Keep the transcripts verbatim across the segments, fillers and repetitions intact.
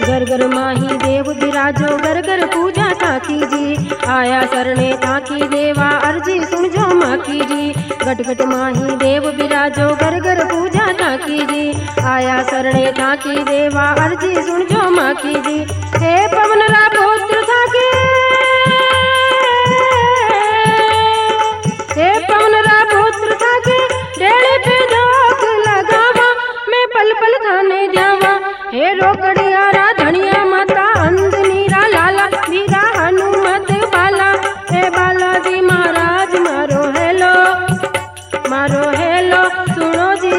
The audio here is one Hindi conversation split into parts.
घर घर माही देव बिराजो घर घर पूजा ताकी जी। आया सरणे ताकी देवा अर्जी सुनजो माकी जी। घट घट माही देव बिराजो घर घर पूजा ताकी जी। आया सरणे ताकी देवा अर्जी सुनजो माकी जी। हे पवन रा पुत्र थाके, हे पवन रा पुत्र थाके डेले पे जोक लगावा, मैं पल पल थाने जावा। हे रोकड़िया रा धनिया माता अंजनीरा लाला वीरा हनुमत बाला। हे बालाजी महाराज मारो हेलो, मारो हेलो सुनो जी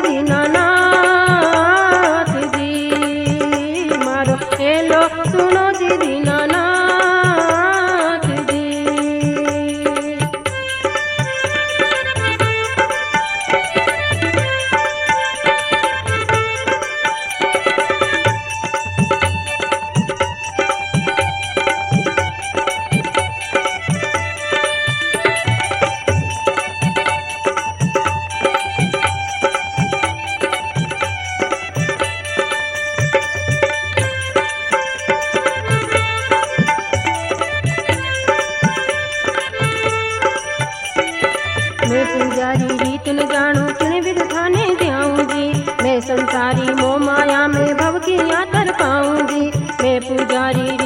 दीनानाथ जी। मारो हेलो सुनो जी दीनानाथ जी। मैं पुजारी रीत न जाणू किन विध थाने ध्याऊं जी। मैं संसारी मोह माया में भव की यातर पाऊं जी। मैं पुजारी